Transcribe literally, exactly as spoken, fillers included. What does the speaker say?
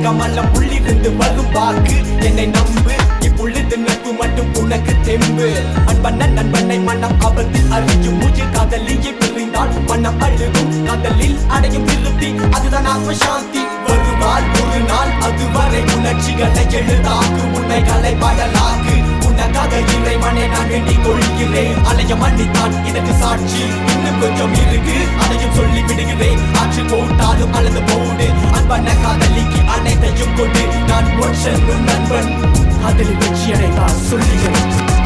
கமலம் உள்ளிருந்து வரும் வாக்கு என்னை நம்பு இப்பொழுது நட்பு மட்டும் உனக்கு தெம்பு அன்பண்ண நண்பனை மனம் ஆபத்தில் அறியும் மூச்சு காதலியை பிரிந்தால் மனம் அழுகும் காதலில் அடையும் திருப்தி அதுதான் ஆத்ம சாந்தி வருவாள் ஒரு நாள் அதுவரை உணர்ச்சிகளை எழுதாக்கு உண்மைகளை பாடலாக்கு உனக்காக இறைவனை நான் வேண்டிக் கொள்கிறேன் அலைய மன்னித்தான் இதற்கு சாட்சி இன்னும் கொஞ்சம் இருக்கு அதையும் சொல்லி விடுகிறேன் ஆற்று போட்டாலும் அல்லது போடு அன்பன காதலிக்கு அனைத்தையும் கொண்டு நான் ஒற்றன் நண்பன் காதலி வெற்றி அடைந்தால் சொல்லுகிறேன்